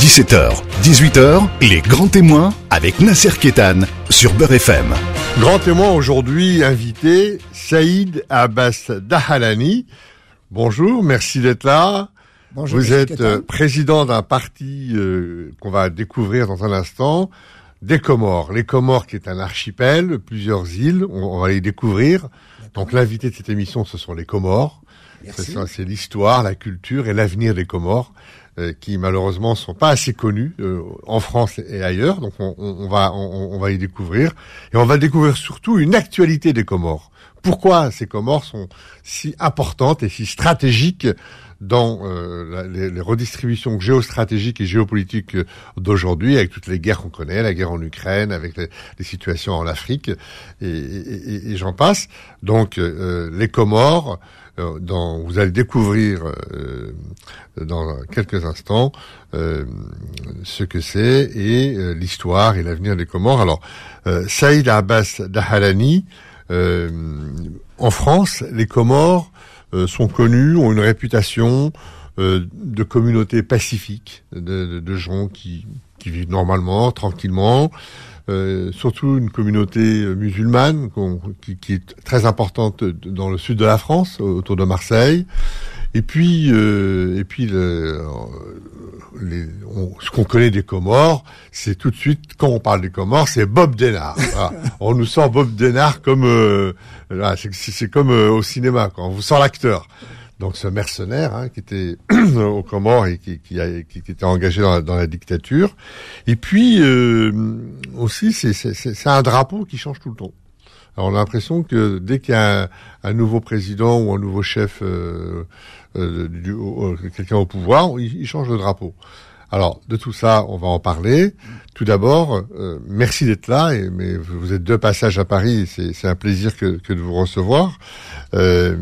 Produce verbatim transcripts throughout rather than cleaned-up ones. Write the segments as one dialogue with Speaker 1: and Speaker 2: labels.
Speaker 1: dix-sept heures, dix-huit heures, les grands témoins avec Nasser Kétan sur Beurre F M.
Speaker 2: Grand témoin aujourd'hui invité, Saïd Abbas Dahalani. Bonjour, merci d'être là.
Speaker 3: Bonjour,
Speaker 2: Vous êtes
Speaker 3: euh,
Speaker 2: président d'un parti euh, qu'on va découvrir dans un instant, des Comores. Les Comores qui est un archipel, plusieurs îles, on, on va les découvrir. Donc l'invité de cette émission, ce sont les Comores. C'est, c'est l'histoire, la culture et l'avenir des Comores. Euh, qui malheureusement sont pas assez connus euh, en France et ailleurs, donc on, on, on va on, on va y découvrir et on va découvrir surtout une actualité des Comores. Pourquoi ces Comores sont si importantes et si stratégiques dans euh, la, les, les redistributions géostratégiques et géopolitiques d'aujourd'hui, avec toutes les guerres qu'on connaît, la guerre en Ukraine, avec les, les situations en Afrique et, et, et, et j'en passe. Donc euh, les Comores. Euh, dans, vous allez découvrir euh, dans quelques instants euh, ce que c'est et euh, l'histoire et l'avenir des Comores. Alors, euh, Saïd Abbas Dahalani, euh, en France, les Comores euh, sont connus, ont une réputation euh, de communauté pacifique, de, de, de gens qui, qui vivent normalement, tranquillement. Euh, surtout une communauté musulmane qui, qui est très importante dans le sud de la France, autour de Marseille. Et puis, euh, et puis, le, les, on, ce qu'on connaît des Comores, c'est tout de suite quand on parle des Comores, c'est Bob Denard. Voilà. On nous sort Bob Denard comme, euh, là, c'est, c'est comme euh, au cinéma, quoi. On vous sort l'acteur. Donc ce mercenaire hein, qui était aux Comores et qui, qui, a, qui, qui était engagé dans la, dans la dictature. Et puis euh, aussi, c'est, c'est, c'est un drapeau qui change tout le temps. Alors on a l'impression que dès qu'il y a un, un nouveau président ou un nouveau chef, euh, euh, du, euh, quelqu'un au pouvoir, il, il change de drapeau. Alors de tout ça, on va en parler. Tout d'abord, euh, merci d'être là. Et, mais vous êtes de passage à Paris, c'est, c'est un plaisir que, que de vous recevoir. Euh,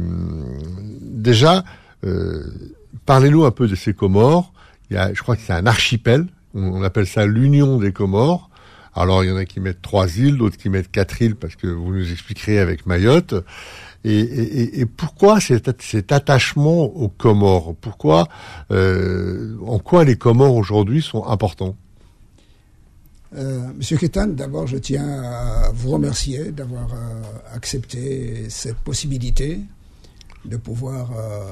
Speaker 2: déjà, euh, parlez-nous un peu de ces Comores. Il y a, je crois que c'est un archipel. On, on appelle ça l'Union des Comores. Alors il y en a qui mettent trois îles, d'autres qui mettent quatre îles, parce que vous nous expliquerez avec Mayotte. Et, et, et pourquoi cet, cet attachement aux Comores? Pourquoi, euh, en quoi les Comores aujourd'hui sont importants?
Speaker 3: Euh, Monsieur Kétan, d'abord je tiens à vous remercier d'avoir euh, accepté cette possibilité de pouvoir euh,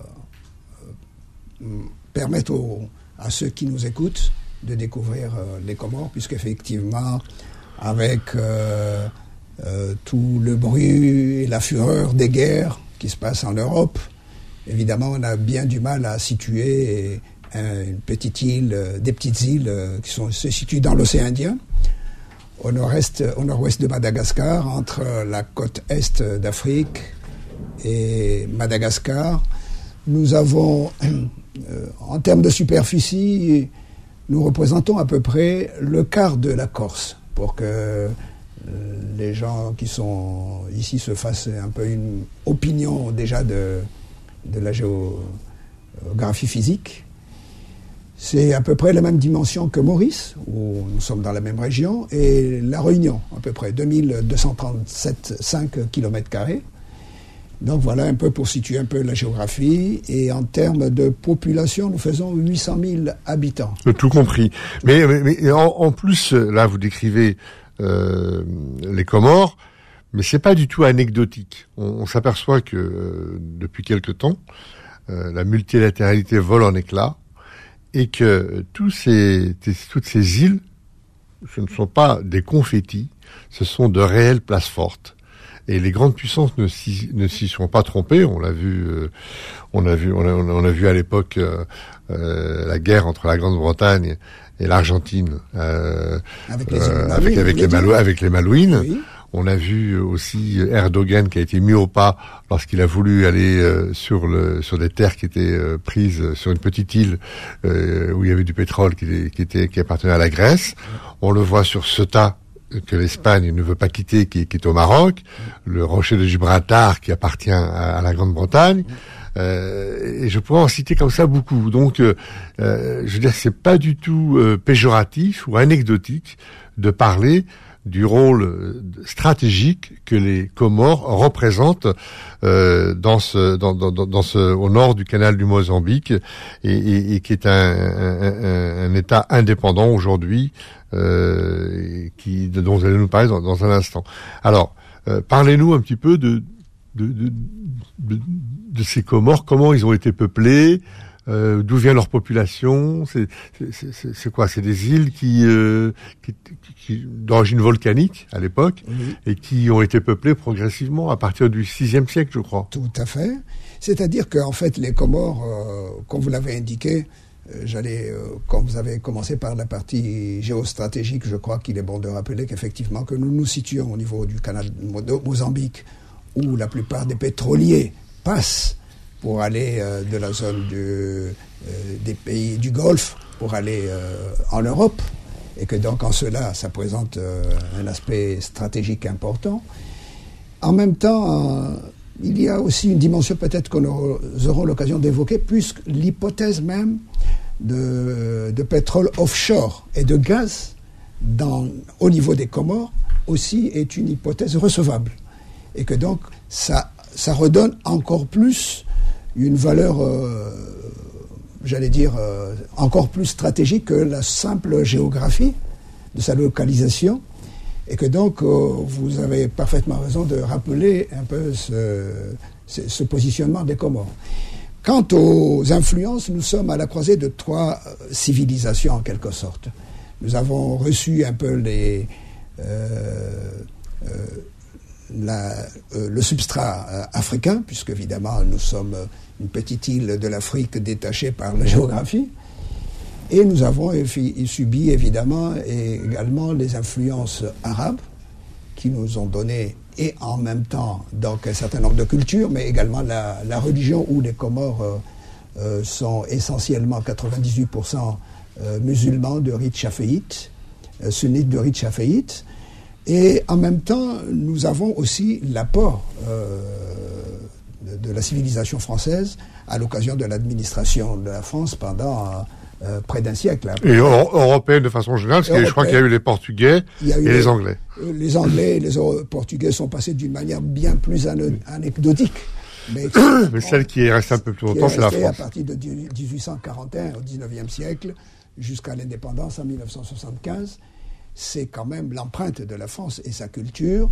Speaker 3: euh, permettre aux, à ceux qui nous écoutent de découvrir euh, les Comores, puisqu'effectivement, avec euh, euh, tout le bruit et la fureur des guerres qui se passent en Europe, évidemment, on a bien du mal à situer un, une petite île, euh, des petites îles euh, qui sont, se situent dans l'océan Indien, au nord-est, au nord-ouest de Madagascar, entre la côte est d'Afrique et Madagascar. Nous avons, euh, en termes de superficie, nous représentons à peu près le quart de la Corse, pour que euh, les gens qui sont ici se fassent un peu une opinion déjà de, de la géographie physique. C'est à peu près la même dimension que Maurice, où nous sommes dans la même région, et La Réunion, à peu près deux mille deux cent trente-sept virgule cinq kilomètres carrés. Donc voilà un peu pour situer un peu la géographie. Et en termes de population, nous faisons huit cent mille habitants.
Speaker 2: Tout compris. Mais, mais, mais en, en plus, là, vous décrivez euh, les Comores, mais c'est pas du tout anecdotique. On, on s'aperçoit que euh, depuis quelque temps, euh, la multilatéralité vole en éclats et que tous ces, toutes ces îles, ce ne sont pas des confettis, ce sont de réelles places fortes. Et les grandes puissances ne s'y, ne s'y sont pas trompées. On l'a vu, euh, on a vu, on a, on a vu à l'époque euh, euh, la guerre entre la Grande-Bretagne et l'Argentine euh,
Speaker 3: avec les,
Speaker 2: euh,
Speaker 3: Malouines,
Speaker 2: avec, avec, les Malou- avec les Malouines.
Speaker 3: Oui.
Speaker 2: On a vu aussi Erdogan qui a été mis au pas lorsqu'il a voulu aller euh, sur le sur des terres qui étaient euh, prises sur une petite île euh, où il y avait du pétrole qui, qui était qui appartenait à la Grèce. On le voit sur Ceuta, que l'Espagne ne veut pas quitter, qui, qui est au Maroc, le rocher de Gibraltar qui appartient à, à la Grande-Bretagne, euh, et je pourrais en citer comme ça beaucoup. Donc, euh, je veux dire, c'est pas du tout euh, péjoratif ou anecdotique de parler du rôle stratégique que les Comores représentent euh, dans ce, dans, dans, dans ce, au nord du canal du Mozambique, et, et, et qui est un, un, un, un État indépendant aujourd'hui, euh, qui, dont vous allez nous parler dans, dans un instant. Alors, euh, parlez-nous un petit peu de, de, de, de, de ces Comores, comment ils ont été peuplés. Euh, d'où vient leur population? C'est, c'est, c'est, c'est quoi? C'est des îles qui, euh, qui, qui d'origine volcanique à l'époque, oui, et qui ont été peuplées progressivement à partir du sixième siècle, je crois.
Speaker 3: Tout à fait. C'est-à-dire qu'en fait, les Comores, euh, comme vous l'avez indiqué, euh, j'allais, euh, comme vous avez commencé par la partie géostratégique, je crois qu'il est bon de rappeler qu'effectivement, que nous nous situons au niveau du canal de Mozambique, où la plupart des pétroliers passent pour aller euh, de la zone du, euh, des pays du Golfe pour aller euh, en Europe, et que donc en cela, ça présente euh, un aspect stratégique important. En même temps, euh, il y a aussi une dimension peut-être que nous aurons l'occasion d'évoquer, puisque l'hypothèse même de, de pétrole offshore et de gaz dans, au niveau des Comores aussi est une hypothèse recevable, et que donc ça, ça redonne encore plus une valeur, euh, j'allais dire, euh, encore plus stratégique que la simple géographie de sa localisation, et que donc, euh, vous avez parfaitement raison de rappeler un peu ce, ce, ce positionnement des Comores. Quant aux influences, nous sommes à la croisée de trois civilisations, en quelque sorte. Nous avons reçu un peu les... Euh, euh, La, euh, le substrat euh, africain, puisque évidemment nous sommes une petite île de l'Afrique détachée par la géographie, et nous avons effi- subi évidemment et également les influences arabes qui nous ont donné, et en même temps donc un certain nombre de cultures, mais également la, la religion, où les Comores euh, euh, sont essentiellement quatre-vingt-dix-huit pour cent euh, musulmans de rite chaféite, euh, sunnites de rite chaféite. Et en même temps, nous avons aussi l'apport euh, de, de la civilisation française à l'occasion de l'administration de la France pendant euh, près d'un siècle. Hein.
Speaker 2: Et européenne de façon générale, parce que je crois qu'il y a eu les Portugais et les, les Anglais.
Speaker 3: Les Anglais et les Portugais sont passés d'une manière bien plus an- anecdotique. Mais,
Speaker 2: mais celle qui est restée un peu plus longtemps, c'est la France.
Speaker 3: À partir de dix-huit cent quarante et un au dix-neuvième siècle, jusqu'à l'indépendance en mille neuf cent soixante-quinze, c'est quand même l'empreinte de la France et sa culture,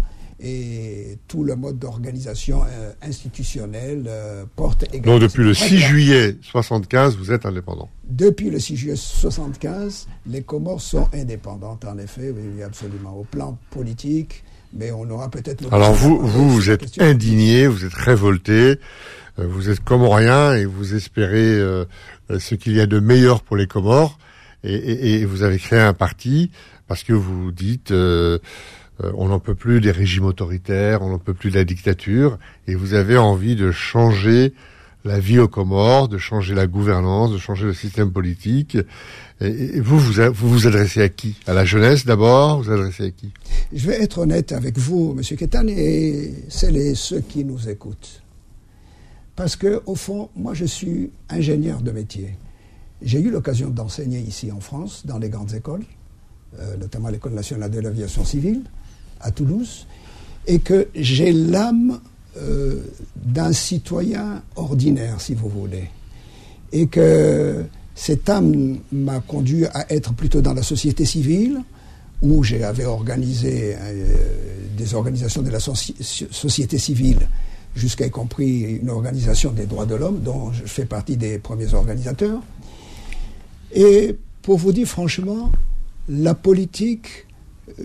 Speaker 3: et tout le mode d'organisation euh, institutionnelle euh, porte également...
Speaker 2: Donc depuis le six juillet soixante-quinze, vous êtes indépendant.
Speaker 3: Depuis le six juillet soixante-quinze, les Comores sont indépendantes, en effet, oui, absolument, au plan politique, mais on aura peut-être...
Speaker 2: Alors vous, vous, vous êtes indigné, vous êtes révolté, euh, vous êtes comorien et vous espérez euh, ce qu'il y a de meilleur pour les Comores, et, et, et vous avez créé un parti parce que vous dites euh, euh, on n'en peut plus des régimes autoritaires, on n'en peut plus de la dictature, et vous avez envie de changer la vie aux Comores, de changer la gouvernance, de changer le système politique. Et, et vous, vous, vous vous adressez à qui? À la jeunesse d'abord? Vous vous adressez à qui?
Speaker 3: Je vais être honnête avec vous, Monsieur Kétan, et celles et ceux qui nous écoutent. Parce que, au fond, moi je suis ingénieur de métier. J'ai eu l'occasion d'enseigner ici en France, dans les grandes écoles, euh, notamment l'École nationale de l'aviation civile, à Toulouse, et que j'ai l'âme euh, d'un citoyen ordinaire, si vous voulez. Et que cette âme m'a conduit à être plutôt dans la société civile, où j'avais organisé euh, des organisations de la so- société civile, jusqu'à y compris une organisation des droits de l'homme, dont je fais partie des premiers organisateurs. Et pour vous dire franchement, la politique euh,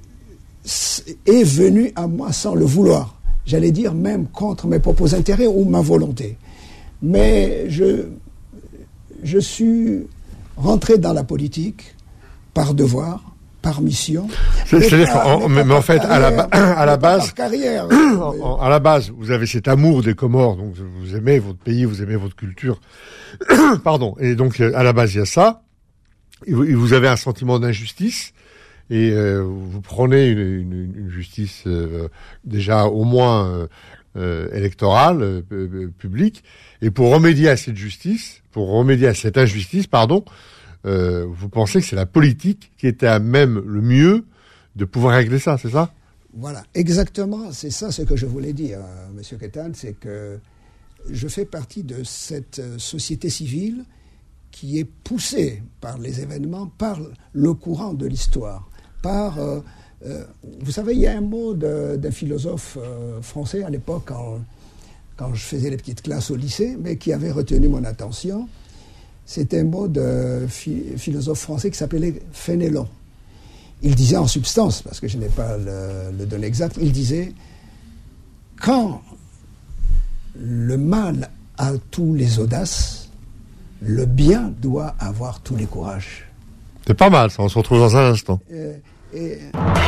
Speaker 3: est venue à moi sans le vouloir. J'allais dire même contre mes propres intérêts ou ma volonté. Mais je, je suis rentré dans la politique par devoir, par mission.
Speaker 2: C'est-à-dire qu'en mais, mais en fait, carrière, à la, à la base,
Speaker 3: carrière,
Speaker 2: en, à la base, vous avez cet amour des Comores, donc vous aimez votre pays, vous aimez votre culture. Pardon. Et donc, à la base, il y a ça. Et vous, et vous avez un sentiment d'injustice. Et euh, vous prenez une, une, une justice euh, déjà au moins euh, euh, électorale, euh, publique. Et pour remédier à cette justice, pour remédier à cette injustice, pardon, euh, vous pensez que c'est la politique qui était à même le mieux de pouvoir régler ça, c'est ça?
Speaker 3: Voilà, exactement, c'est ça ce que je voulais dire, euh, Monsieur Kétan, c'est que je fais partie de cette euh, société civile qui est poussée par les événements, par le courant de l'histoire, par... Euh, euh, vous savez, il y a un mot de, d'un philosophe euh, français à l'époque, quand, quand je faisais les petites classes au lycée, mais qui avait retenu mon attention. C'est un mot de phi- philosophe français qui s'appelait Fénelon. Il disait en substance, parce que je n'ai pas le, le donné exact, il disait « Quand le mal a tous les audaces, le bien doit avoir tous les courages. »
Speaker 2: C'est pas mal, ça, on se retrouve dans un instant.
Speaker 3: Euh, et...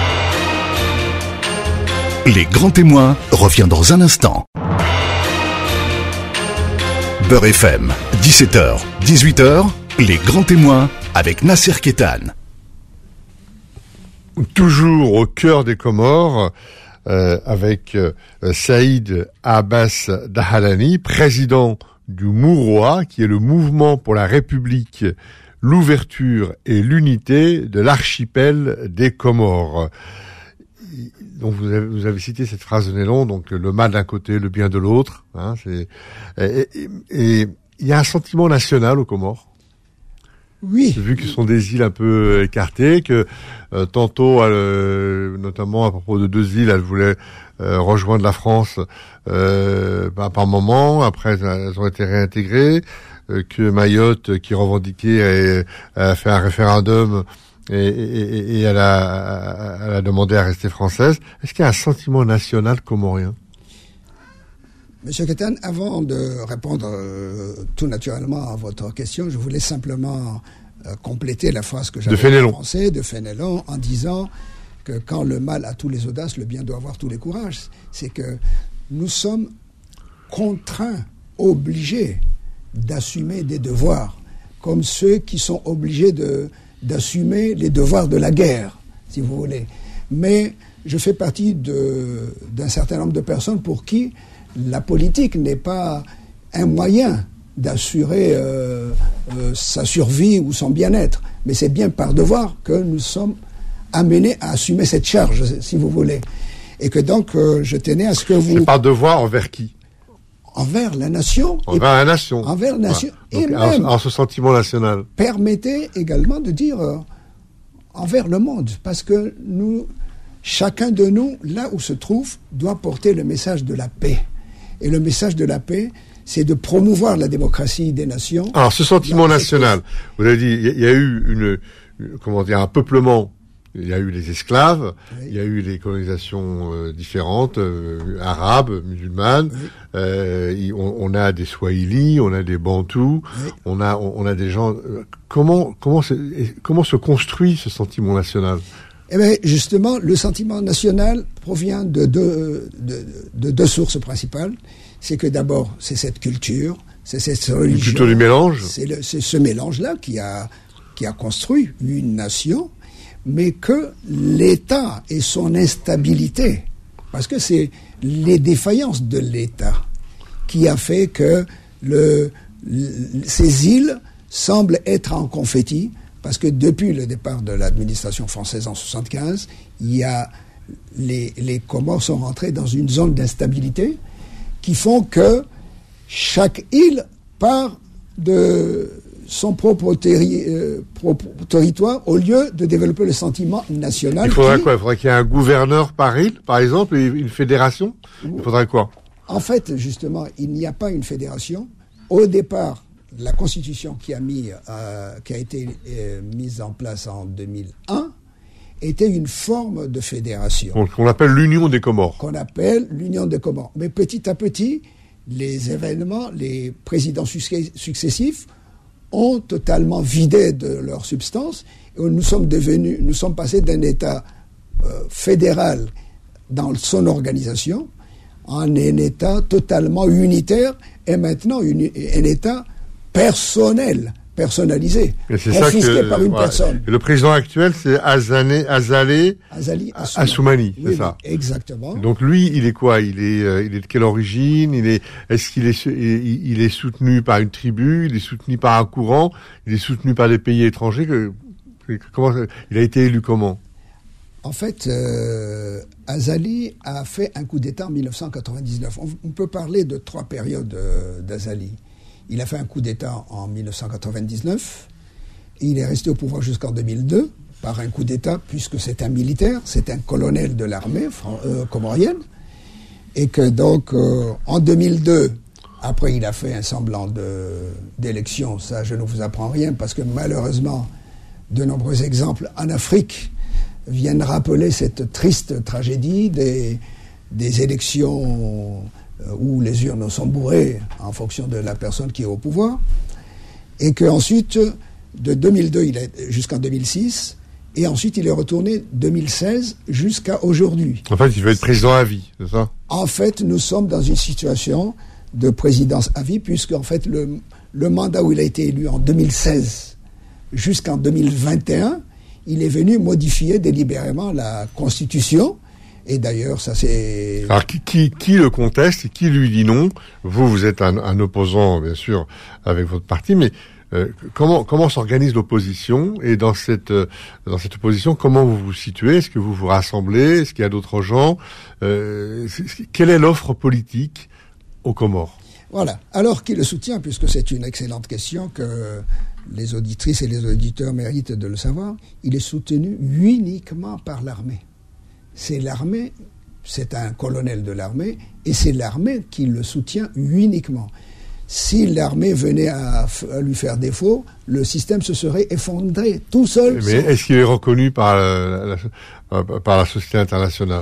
Speaker 1: Les grands témoins revient dans un instant. Beurre F M, dix-sept heures, dix-huit heures, les grands témoins avec Nasser Kétan.
Speaker 2: Toujours au cœur des Comores, euh, avec euh, Saïd Abbas Dahalani, président du Mouroua, qui est le mouvement pour la République, l'ouverture et l'unité de l'archipel des Comores. Donc vous avez, vous avez cité cette phrase de Nélon, donc le mal d'un côté, le bien de l'autre. Hein, c'est, et il y a un sentiment national aux Comores.
Speaker 3: Oui.
Speaker 2: Vu que ce sont des îles un peu écartées, que euh, tantôt, euh, notamment à propos de deux îles, elles voulaient euh, rejoindre la France euh, par, par moment. Après, elles ont été réintégrées. Euh, que Mayotte, qui revendiquait, a, a fait un référendum et, et, et elle, a, elle a demandé à rester française. Est-ce qu'il y a un sentiment national comorien?
Speaker 3: Monsieur Kétan, avant de répondre euh, tout naturellement à votre question, je voulais simplement euh, compléter la phrase que j'avais en français de Fénelon en disant que quand le mal a tous les audaces, le bien doit avoir tous les courages. C'est que nous sommes contraints, obligés d'assumer des devoirs, comme ceux qui sont obligés de, d'assumer les devoirs de la guerre, si vous voulez. Mais je fais partie de, d'un certain nombre de personnes pour qui la politique n'est pas un moyen d'assurer euh, euh, sa survie ou son bien-être, mais c'est bien par devoir que nous sommes amenés à assumer cette charge, si vous voulez. Et que donc, euh, je tenais à ce que vous...
Speaker 2: C'est par devoir envers qui?
Speaker 3: Envers la nation.
Speaker 2: Envers la nation.
Speaker 3: Envers la nation.
Speaker 2: Voilà. Donc,
Speaker 3: et même...
Speaker 2: En ce sentiment national.
Speaker 3: Permettez également de dire euh, envers le monde, parce que nous, chacun de nous, là où se trouve, doit porter le message de la paix. Et le message de la paix, c'est de promouvoir la démocratie des nations.
Speaker 2: Alors, ce sentiment national, vous avez dit, il y, y a eu une, une, comment dire, un peuplement. Il y a eu les esclaves, oui. Il y a eu les colonisations euh, différentes, euh, arabes, musulmanes. Oui. Euh, on, on a des Swahili, on a des Bantous, oui. on a, on, on a des gens. Euh, comment, comment, comment se construit ce sentiment national?
Speaker 3: Eh bien, justement, le sentiment national provient de deux, de, de deux sources principales. C'est que d'abord, c'est cette culture, c'est cette religion.
Speaker 2: Plutôt du mélange.
Speaker 3: C'est, le, c'est ce mélange-là qui a, qui a construit une nation, mais que l'État et son instabilité, parce que c'est les défaillances de l'État qui a fait que le, le, ces îles semblent être en confetti. Parce que depuis le départ de l'administration française en soixante-quinze, il y a les, les Comores sont rentrés dans une zone d'instabilité qui font que chaque île part de son propre, terri, euh, propre territoire au lieu de développer le sentiment national.
Speaker 2: Il faudrait
Speaker 3: qui...
Speaker 2: quoi? Il faudrait qu'il y ait un gouverneur par île, par exemple, et une fédération? Il faudrait quoi?
Speaker 3: En fait, justement, il n'y a pas une fédération. Au départ, la Constitution qui a, mis, euh, qui a été euh, mise en place en deux mille un était une forme de fédération.
Speaker 2: Donc, qu'on appelle l'Union des Comores.
Speaker 3: Qu'on appelle l'Union des Comores. Mais petit à petit, les événements, les présidents successifs ont totalement vidé de leur substance et nous sommes devenus, nous sommes passés d'un État euh, fédéral dans son organisation à un État totalement unitaire et maintenant une, un État personnel, personnalisé, confisqué par une
Speaker 2: ouais.
Speaker 3: personne.
Speaker 2: Et le président actuel, c'est Azane, Azaleh
Speaker 3: Azali Assoumani,
Speaker 2: Assoumani, c'est
Speaker 3: oui,
Speaker 2: ça.
Speaker 3: Oui, exactement.
Speaker 2: Donc lui, il est quoi? Il est, euh, il est de quelle origine? Il est, est-ce qu'il est, il, il est soutenu par une tribu? Il est soutenu par un courant? Il est soutenu par des pays étrangers? Que, comment, il a été élu comment?
Speaker 3: En fait, euh, Azali a fait un coup d'État en dix-neuf cent quatre-vingt-dix-neuf. On, on peut parler de trois périodes euh, d'Azali. Il a fait un coup d'État en dix-neuf cent quatre-vingt-dix-neuf. Et il est resté au pouvoir jusqu'en deux mille deux par un coup d'État, puisque c'est un militaire, c'est un colonel de l'armée euh, comorienne. Et que donc, euh, en deux mille deux, après il a fait un semblant de, d'élection. Ça, je ne vous apprends rien, parce que malheureusement, de nombreux exemples en Afrique viennent rappeler cette triste tragédie des, des élections où les urnes sont bourrées en fonction de la personne qui est au pouvoir, et qu'ensuite, de deux mille deux il est, jusqu'en deux mille six, et ensuite il est retourné deux mille seize jusqu'à aujourd'hui.
Speaker 2: En fait, il veut être président à vie, c'est ça?
Speaker 3: En fait, nous sommes dans une situation de présidence à vie, puisque en fait, le, le mandat où il a été élu en deux mille seize jusqu'en deux mille vingt et un, il est venu modifier délibérément la Constitution. Et d'ailleurs, ça c'est...
Speaker 2: Alors, qui, qui, qui le conteste et qui lui dit non? Vous, vous êtes un, un opposant, bien sûr, avec votre parti, mais euh, comment, comment s'organise l'opposition? Et dans cette, euh, dans cette opposition, comment vous vous situez? Est-ce que vous vous rassemblez? Est-ce qu'il y a d'autres gens? euh, Quelle est l'offre politique aux Comores?
Speaker 3: Voilà. Alors, qui le soutient, puisque c'est une excellente question que les auditrices et les auditeurs méritent de le savoir, il est soutenu uniquement par l'armée. C'est l'armée, c'est un colonel de l'armée, et c'est l'armée qui le soutient uniquement. Si l'armée venait à, à lui faire défaut, le système se serait effondré tout seul.
Speaker 2: Mais sans... est-ce qu'il est reconnu par la, la, par la société internationale?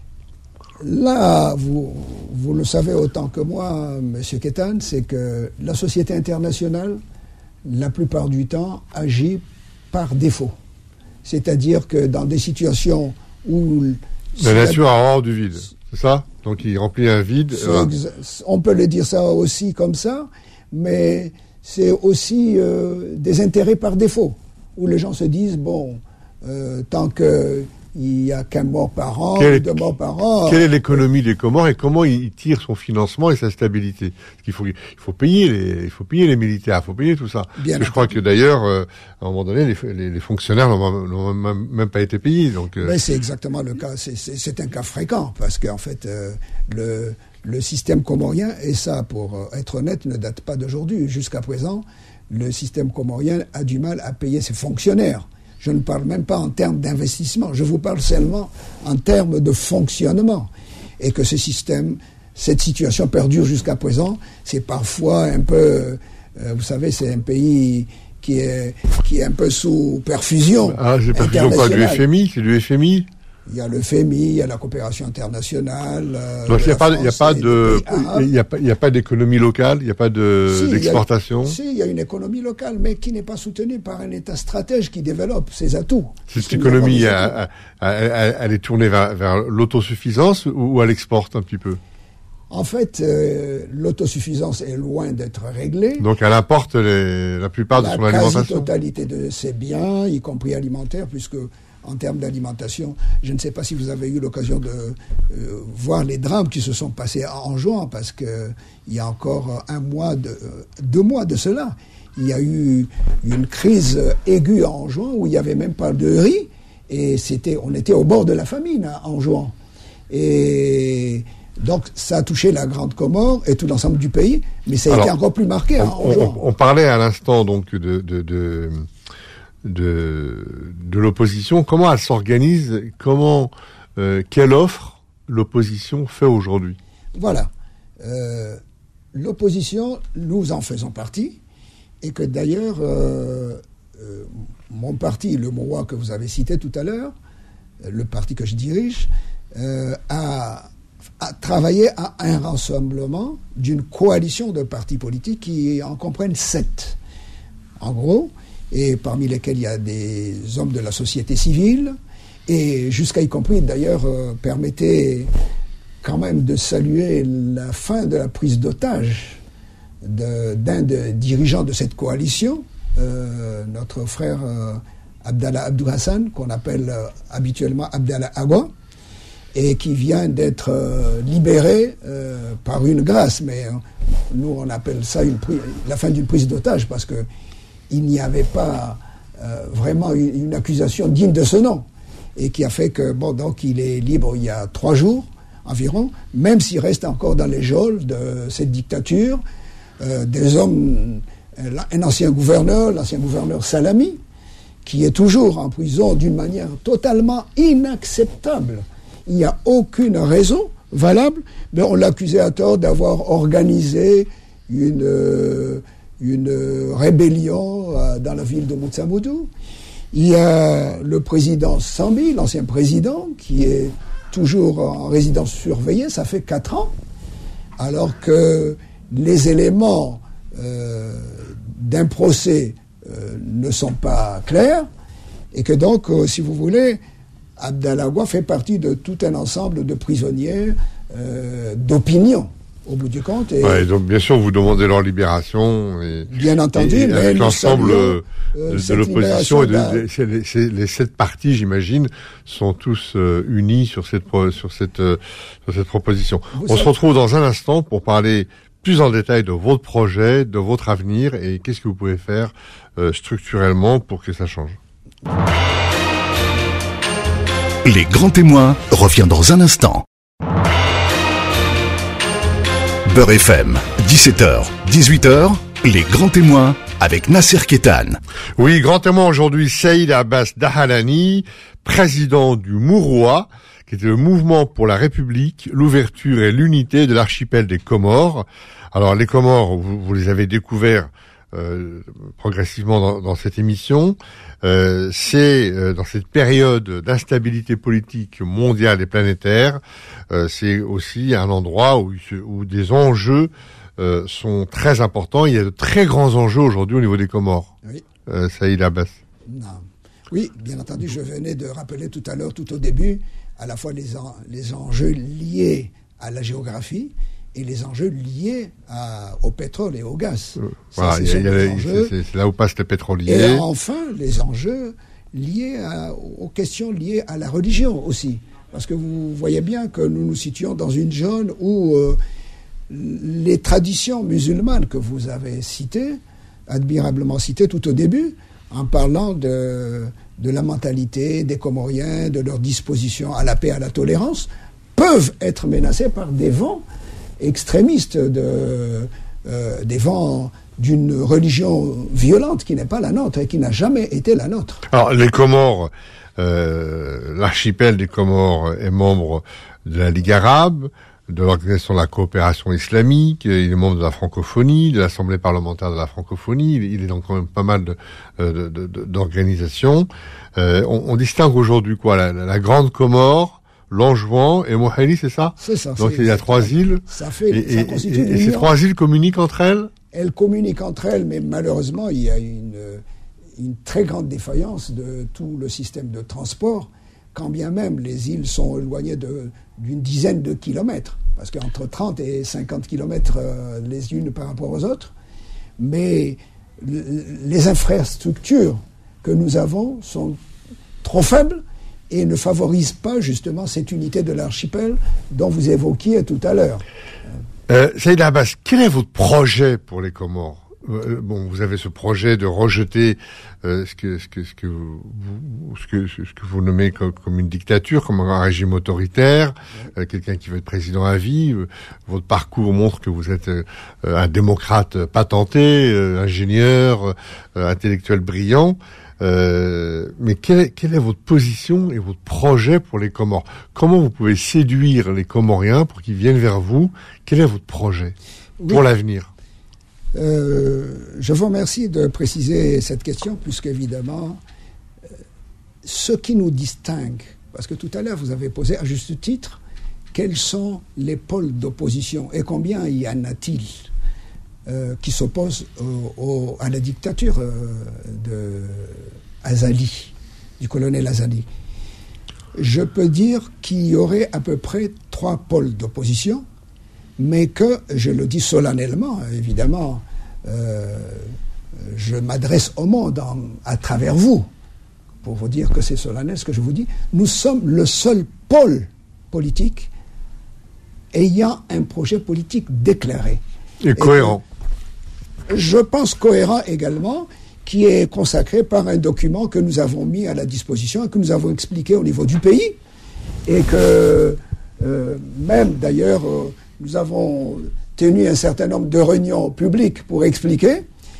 Speaker 3: Là, vous, vous le savez autant que moi, M. Kétane, c'est que la société internationale, la plupart du temps, agit par défaut. C'est-à-dire que dans des situations où...
Speaker 2: La nature a horreur du vide, c'est ça? Donc il remplit un vide.
Speaker 3: Euh... On peut le dire ça aussi comme ça, mais c'est aussi euh, des intérêts par défaut, où les gens se disent, bon, euh, tant que... il n'y a qu'un mort par an,
Speaker 2: quelle,
Speaker 3: deux morts par an.
Speaker 2: Quelle est l'économie des Comores et comment il tire son financement et sa stabilité? Parce qu'il faut, il faut payer les, il faut payer les militaires, il faut payer tout ça. Bien Parce que je crois que d'ailleurs, euh, à un moment donné, les, les, les fonctionnaires n'ont, n'ont même, même pas été payés. Donc, euh...
Speaker 3: Mais c'est exactement le cas. C'est, c'est, c'est un cas fréquent parce qu'en fait, euh, le, le système comorien, et ça, pour être honnête, ne date pas d'aujourd'hui. Jusqu'à présent, le système comorien a du mal à payer ses fonctionnaires. Je ne parle même pas en termes d'investissement, je vous parle seulement en termes de fonctionnement. Et que ce système, cette situation perdure jusqu'à présent, c'est parfois un peu, euh, vous savez, c'est un pays qui est, qui est un peu sous perfusion.
Speaker 2: Ah, c'est perfusion quoi, du F M I? C'est du F M I?
Speaker 3: Il y a le F M I, il y a la coopération internationale. Euh,
Speaker 2: Donc il n'y a, a pas de, il n'y a pas, il n'y a pas d'économie locale, il n'y a pas de, si, d'exportation.
Speaker 3: Il y a, si, il y a une économie locale, mais qui n'est pas soutenue par un État stratège qui développe ses atouts.
Speaker 2: Cette économie, elle, elle, elle est tournée vers, vers l'autosuffisance ou elle exporte un petit peu?
Speaker 3: En fait, euh, l'autosuffisance est loin d'être réglée.
Speaker 2: Donc elle importe les, la plupart
Speaker 3: la
Speaker 2: de son alimentation.
Speaker 3: La quasi-totalité de ses biens, y compris alimentaires, puisque en termes d'alimentation, je ne sais pas si vous avez eu l'occasion de euh, voir les drames qui se sont passés à Anjouan, parce que il y a encore un mois, de, euh, deux mois de cela, il y a eu une crise aiguë à Anjouan où il n'y avait même pas de riz, et c'était, on était au bord de la famine à Anjouan. Et donc ça a touché la Grande Comore et tout l'ensemble du pays, mais ça a Alors, été encore plus marqué à Anjouan.
Speaker 2: On, on, on parlait à l'instant donc de... de, de... de, de l'opposition, comment elle s'organise, comment, euh, quelle offre l'opposition fait aujourd'hui?
Speaker 3: Voilà. Euh, l'opposition, nous en faisons partie, et que d'ailleurs, euh, euh, mon parti, le M O A que vous avez cité tout à l'heure, le parti que je dirige, euh, a, a travaillé à un rassemblement d'une coalition de partis politiques qui en comprennent sept. En gros, et parmi lesquels il y a des hommes de la société civile, et jusqu'à y compris, d'ailleurs, euh, permettez quand même de saluer la fin de la prise d'otage de, d'un des dirigeants de cette coalition, euh, notre frère euh, Abdallah Abdou Hassan, qu'on appelle euh, habituellement Abdallah Agua, et qui vient d'être euh, libéré euh, par une grâce, mais euh, nous on appelle ça une, la fin d'une prise d'otage, parce que il n'y avait pas euh, vraiment une, une accusation digne de ce nom. et qui a fait que, bon, donc il est libre il y a trois jours environ, même s'il reste encore dans les geôles de cette dictature, euh, des hommes, un ancien gouverneur, l'ancien gouverneur Salami, qui est toujours en prison d'une manière totalement inacceptable. Il n'y a aucune raison valable, mais on l'accusait à tort d'avoir organisé une, euh, une rébellion euh, dans la ville de Moutsamoudou. Il y a le président Sambi, l'ancien président, qui est toujours en résidence surveillée, ça fait quatre ans, alors que les éléments euh, d'un procès euh, ne sont pas clairs, et que donc, euh, si vous voulez, Abdallah Gua fait partie de tout un ensemble de prisonniers euh, d'opinion, au bout du compte. Et
Speaker 2: ouais, donc bien sûr, vous demandez leur libération. Et,
Speaker 3: bien entendu,
Speaker 2: et,
Speaker 3: mais
Speaker 2: avec l'ensemble
Speaker 3: euh,
Speaker 2: de, de l'opposition et de, de, de les, c'est, les sept partis, j'imagine, sont tous euh, unis sur cette pro, sur cette euh, sur cette proposition. Vous On savez... se retrouve dans un instant pour parler plus en détail de votre projet, de votre avenir et qu'est-ce que vous pouvez faire euh, structurellement pour que ça change.
Speaker 1: Les grands témoins revient dans un instant. Beurre F M, dix-sept heures, dix-huit heures, les grands témoins avec Nasser Kétan.
Speaker 2: Oui, grand témoin aujourd'hui, Saïd Abbas Dahalani, président du Mouroua, qui était le mouvement pour la République, l'ouverture et l'unité de l'archipel des Comores. Alors les Comores, vous, vous les avez découverts euh, progressivement dans, dans cette émission. Euh, c'est euh, dans cette période d'instabilité politique mondiale et planétaire, euh, c'est aussi un endroit où, où des enjeux euh, sont très importants. Il y a de très grands enjeux aujourd'hui au niveau des Comores.
Speaker 3: Oui.
Speaker 2: Euh, Saïd Abbas.
Speaker 3: Non. Oui, bien entendu, je venais de rappeler tout à l'heure, tout au début, à la fois les, en, les enjeux liés à la géographie et les enjeux liés à, au pétrole et au gaz.
Speaker 2: Euh, voilà, c'est, y a, y a, c'est, c'est, c'est là où passent les pétroliers.
Speaker 3: Et enfin, les enjeux liés à, aux questions liées à la religion aussi. Parce que vous voyez bien que nous nous situons dans une zone où euh, les traditions musulmanes que vous avez citées, admirablement citées tout au début, en parlant de, de la mentalité des Comoriens, de leur disposition à la paix, à la tolérance, peuvent être menacées par des vents extrémistes, de, euh, des vents d'une religion violente qui n'est pas la nôtre et qui n'a jamais été la nôtre.
Speaker 2: Alors, les Comores, euh, l'archipel des Comores est membre de la Ligue arabe, de l'Organisation de la coopération islamique, il est membre de la francophonie, de l'Assemblée parlementaire de la francophonie, il est dans quand même pas mal de, de, de, de, d'organisations. Euh, on, on distingue aujourd'hui quoi, la, la Grande Comore, l'Anjouan et Moheli, c'est ça?
Speaker 3: C'est ça.
Speaker 2: Donc
Speaker 3: c'est,
Speaker 2: il y a trois
Speaker 3: ça,
Speaker 2: îles.
Speaker 3: Ça fait,
Speaker 2: et,
Speaker 3: ça
Speaker 2: et,
Speaker 3: constitue
Speaker 2: et, et ces trois îles communiquent entre elles?
Speaker 3: Elles communiquent entre elles, mais malheureusement, il y a une, une très grande défaillance de tout le système de transport, quand bien même les îles sont éloignées de, d'une dizaine de kilomètres, parce qu'entre trente et cinquante kilomètres euh, les unes par rapport aux autres, mais les infrastructures que nous avons sont trop faibles et ne favorisent pas justement cette unité de l'archipel dont vous évoquiez tout à l'heure.
Speaker 2: Euh, Saïd Abbas, quel est votre projet pour les Comores? Euh, bon, vous avez ce projet de rejeter euh, ce que ce que ce que vous, ce que ce que vous nommez comme, comme une dictature, comme un régime autoritaire, euh, quelqu'un qui veut être président à vie. Euh, votre parcours montre que vous êtes euh, un démocrate patenté, euh, ingénieur, euh, intellectuel brillant. Euh, mais quelle est, quelle est votre position et votre projet pour les Comores? Comment vous pouvez séduire les Comoriens pour qu'ils viennent vers vous? Quel est votre projet pour oui. l'avenir?
Speaker 3: Euh, je vous remercie de préciser cette question, puisqu'évidemment, euh, ce qui nous distingue, parce que tout à l'heure vous avez posé à juste titre, quels sont les pôles d'opposition et combien y en a-t-il euh, qui s'opposent au, au, à la dictature euh, de Azali, du colonel Azali. Je peux dire qu'il y aurait à peu près trois pôles d'opposition, mais que, je le dis solennellement, évidemment, euh, je m'adresse au monde en, à travers vous, pour vous dire que c'est solennel ce que je vous dis, nous sommes le seul pôle politique ayant un projet politique déclaré.
Speaker 2: Et cohérent.
Speaker 3: Et je pense cohérent également, qui est consacré par un document que nous avons mis à la disposition et que nous avons expliqué au niveau du pays. Et que euh, même d'ailleurs, euh, nous avons tenu un certain nombre de réunions publiques pour expliquer.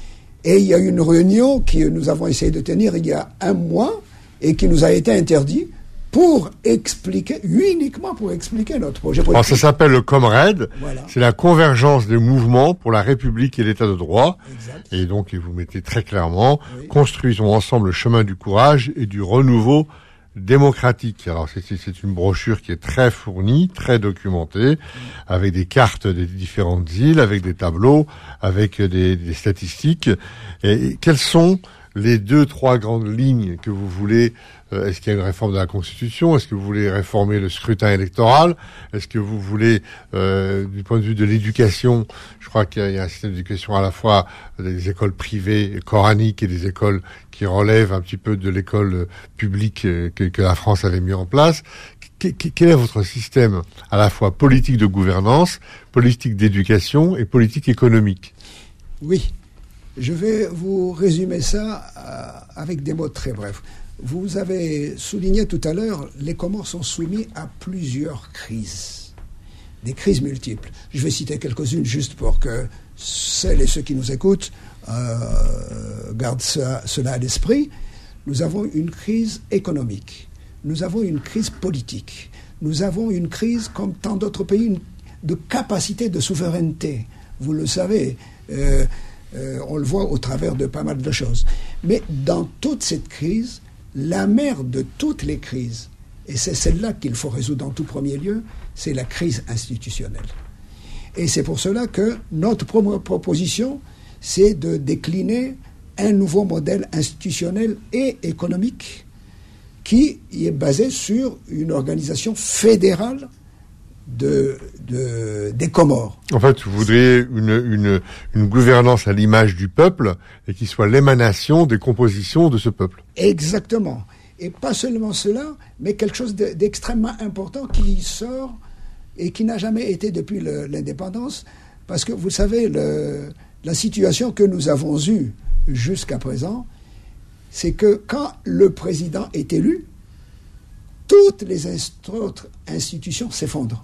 Speaker 3: Et il y a une réunion que nous avons essayé de tenir il y a un mois et qui nous a été interdit pour expliquer, uniquement pour expliquer notre projet politique.
Speaker 2: Alors ça s'appelle le ComRED, voilà. C'est la convergence des mouvements pour la République et l'État de droit.
Speaker 3: Exact.
Speaker 2: Et donc, vous mettez très clairement,
Speaker 3: oui. Construisons
Speaker 2: ensemble le chemin du courage et du renouveau démocratique. Alors c'est, c'est une brochure qui est très fournie, très documentée, mmh. avec des cartes des différentes îles, avec des tableaux, avec des, des statistiques. Et quelles sont les deux, trois grandes lignes que vous voulez? euh, Est-ce qu'il y a une réforme de la Constitution? Est-ce que vous voulez réformer le scrutin électoral? Est-ce que vous voulez, euh, du point de vue de l'éducation, je crois qu'il y a un système d'éducation à la fois des écoles privées coraniques et des écoles qui relèvent un petit peu de l'école publique que, que la France avait mis en place. Quel est votre système à la fois politique de gouvernance, politique d'éducation et politique économique?
Speaker 3: Oui. Je vais vous résumer ça euh, avec des mots très brefs. Vous avez souligné tout à l'heure, les Comores sont soumis à plusieurs crises, des crises multiples. Je vais citer quelques-unes juste pour que celles et ceux qui nous écoutent euh, gardent ça, cela à l'esprit. Nous avons une crise économique, nous avons une crise politique, nous avons une crise, comme tant d'autres pays, une, de capacité de souveraineté. Vous le savez, euh, Euh, on le voit au travers de pas mal de choses. Mais dans toute cette crise, la mère de toutes les crises, et c'est celle-là qu'il faut résoudre en tout premier lieu, c'est la crise institutionnelle. Et c'est pour cela que notre pro- proposition, c'est de décliner un nouveau modèle institutionnel et économique qui est basé sur une organisation fédérale De, de, des Comores.
Speaker 2: En fait, vous voudriez une, une, une gouvernance à l'image du peuple et qui soit l'émanation des compositions de ce peuple.
Speaker 3: Exactement. Et pas seulement cela, mais quelque chose de, d'extrêmement important qui sort et qui n'a jamais été depuis le, l'indépendance. Parce que vous savez, le, la situation que nous avons eue jusqu'à présent, c'est que quand le président est élu, toutes les inst- autres institutions s'effondrent.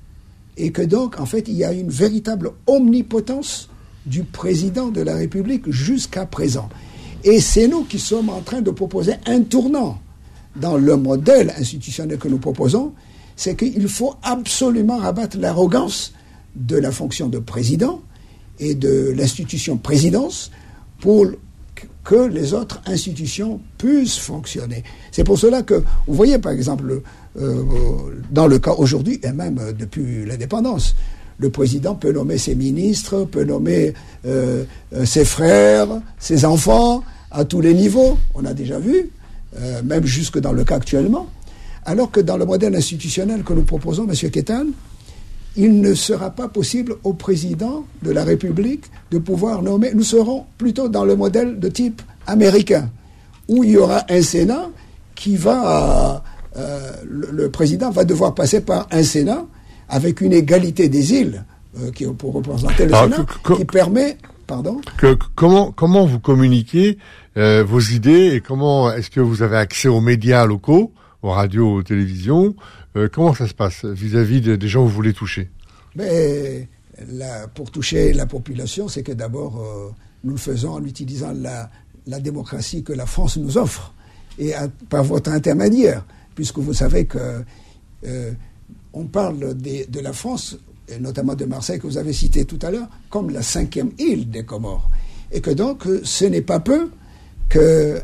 Speaker 3: Et que donc, en fait, il y a une véritable omnipotence du président de la République jusqu'à présent. Et c'est nous qui sommes en train de proposer un tournant dans le modèle institutionnel que nous proposons, c'est qu'il faut absolument rabattre l'arrogance de la fonction de président et de l'institution présidence pour que les autres institutions puissent fonctionner. C'est pour cela que, vous voyez par exemple, euh, dans le cas aujourd'hui, et même depuis l'indépendance, le président peut nommer ses ministres, peut nommer euh, ses frères, ses enfants, à tous les niveaux, on a déjà vu, euh, même jusque dans le cas actuellement, alors que dans le modèle institutionnel que nous proposons, M. Kétan, il ne sera pas possible au président de la République de pouvoir nommer. Nous serons plutôt dans le modèle de type américain, où il y aura un Sénat qui va... Euh, le, le président va devoir passer par un Sénat avec une égalité des îles, euh, qui, pour représenter le Alors, Sénat, que, que, qui permet... Pardon
Speaker 2: que, que, comment, comment vous communiquez euh, vos idées et comment est-ce que vous avez accès aux médias locaux, aux radios, aux télévisions? Euh, comment ça se passe vis-à-vis de, des gens que vous voulez toucher?
Speaker 3: Mais la, pour toucher la population, c'est que d'abord, euh, nous le faisons en utilisant la, la démocratie que la France nous offre, et à, par votre intermédiaire, puisque vous savez que euh, on parle des, de la France, et notamment de Marseille, que vous avez cité tout à l'heure, comme la cinquième île des Comores. Et que donc, ce n'est pas peu que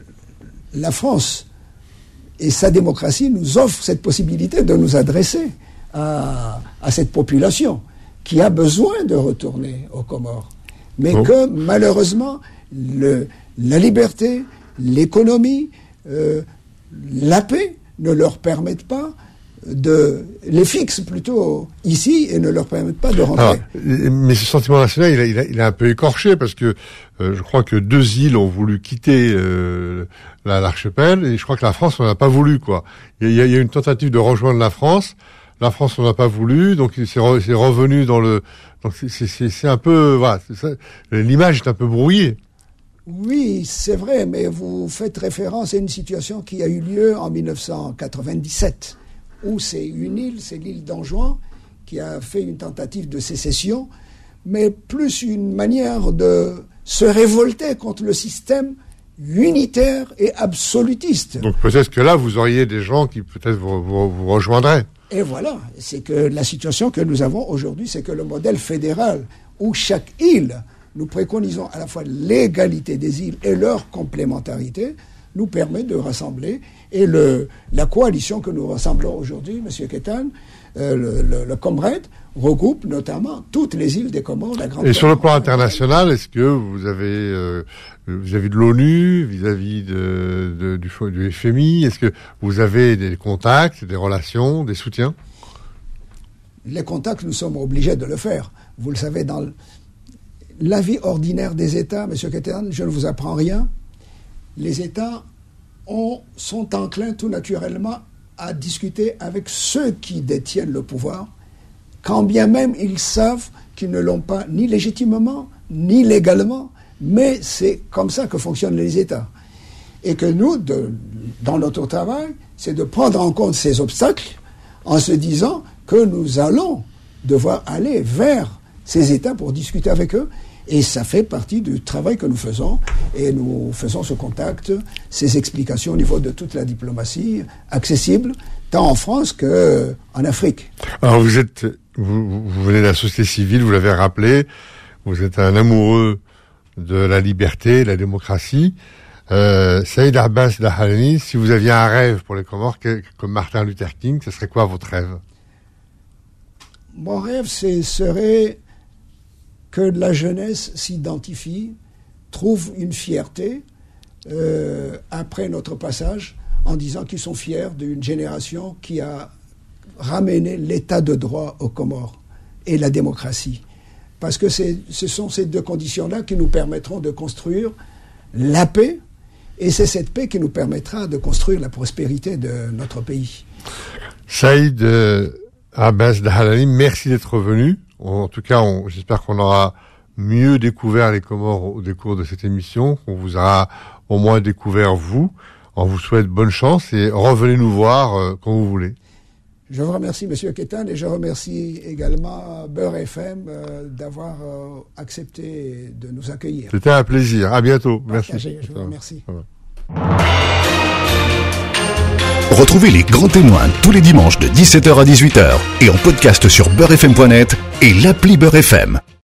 Speaker 3: la France et sa démocratie nous offrent cette possibilité de nous adresser à, à cette population qui a besoin de retourner aux Comores. Mais oh. que, malheureusement, le, la liberté, l'économie, euh, la paix ne leur permettent pas de les fixent plutôt ici et ne leur permettent pas de rentrer.
Speaker 2: Alors, mais ce sentiment national, il a, il a, il a un peu écorché parce que euh, je crois que deux îles ont voulu quitter euh, la, l'archipel et je crois que la France n'en a pas voulu, quoi. Il y a, il y a une tentative de rejoindre la France. La France n'en a pas voulu, donc c'est, re, c'est revenu dans le. Donc c'est, c'est, c'est un peu voilà. C'est ça, l'image est un peu brouillée.
Speaker 3: Oui, c'est vrai, mais vous faites référence à une situation qui a eu lieu en mille neuf cent quatre-vingt-dix-sept, où c'est une île, c'est l'île d'Anjouan, qui a fait une tentative de sécession, mais plus une manière de se révolter contre le système unitaire et absolutiste.
Speaker 2: Donc peut-être que là, vous auriez des gens qui peut-être vous, vous, vous rejoindraient.
Speaker 3: Et voilà, c'est que la situation que nous avons aujourd'hui, c'est que le modèle fédéral, où chaque île, nous préconisons à la fois l'égalité des îles et leur complémentarité, nous permet de rassembler. Et le, la coalition que nous rassemblons aujourd'hui, M. Ketan, euh, le, le, le Comred, regroupe notamment toutes les îles des Comores. La grande
Speaker 2: Et sur le plan international, est-ce que vous avez euh, vis-à-vis de l'ONU, vis-à-vis de, de, du, du F M I, est-ce que vous avez des contacts, des relations, des soutiens?
Speaker 3: Les contacts, nous sommes obligés de le faire. Vous le savez, dans la vie ordinaire des États, M. Ketan, je ne vous apprends rien. Les États ont, sont enclins tout naturellement à discuter avec ceux qui détiennent le pouvoir, quand bien même ils savent qu'ils ne l'ont pas ni légitimement, ni légalement, mais c'est comme ça que fonctionnent les États. Et que nous, de, dans notre travail, c'est de prendre en compte ces obstacles en se disant que nous allons devoir aller vers ces États pour discuter avec eux. Et ça fait partie du travail que nous faisons. Et nous faisons ce contact, ces explications au niveau de toute la diplomatie accessible, tant en France qu'en Afrique.
Speaker 2: Alors vous êtes, vous, vous venez de la société civile, vous l'avez rappelé, vous êtes un amoureux de la liberté, de la démocratie. Euh, Saïd Abbas Dahlani, si vous aviez un rêve pour les Comores, comme Martin Luther King, ce serait quoi votre rêve?
Speaker 3: Mon rêve, ce serait que la jeunesse s'identifie, trouve une fierté euh, après notre passage, en disant qu'ils sont fiers d'une génération qui a ramené l'état de droit aux Comores et la démocratie. Parce que c'est, ce sont ces deux conditions-là qui nous permettront de construire la paix, et c'est cette paix qui nous permettra de construire la prospérité de notre pays.
Speaker 2: Saïd euh, Abbas Dahlani, merci d'être venu. En tout cas, on, j'espère qu'on aura mieux découvert les Comores au décours de cette émission, qu'on vous aura au moins découvert vous. On vous souhaite bonne chance et revenez nous voir euh, quand vous voulez.
Speaker 3: Je vous remercie, M. Ketan, et je remercie également Beurre F M euh, d'avoir euh, accepté de nous accueillir.
Speaker 2: C'était un plaisir. À bientôt.
Speaker 3: Partagé,
Speaker 2: merci.
Speaker 3: Je vous remercie.
Speaker 1: Retrouvez les grands témoins tous les dimanches de dix-sept heures à dix-huit heures et en podcast sur beurre f m point net et l'appli Beurre F M.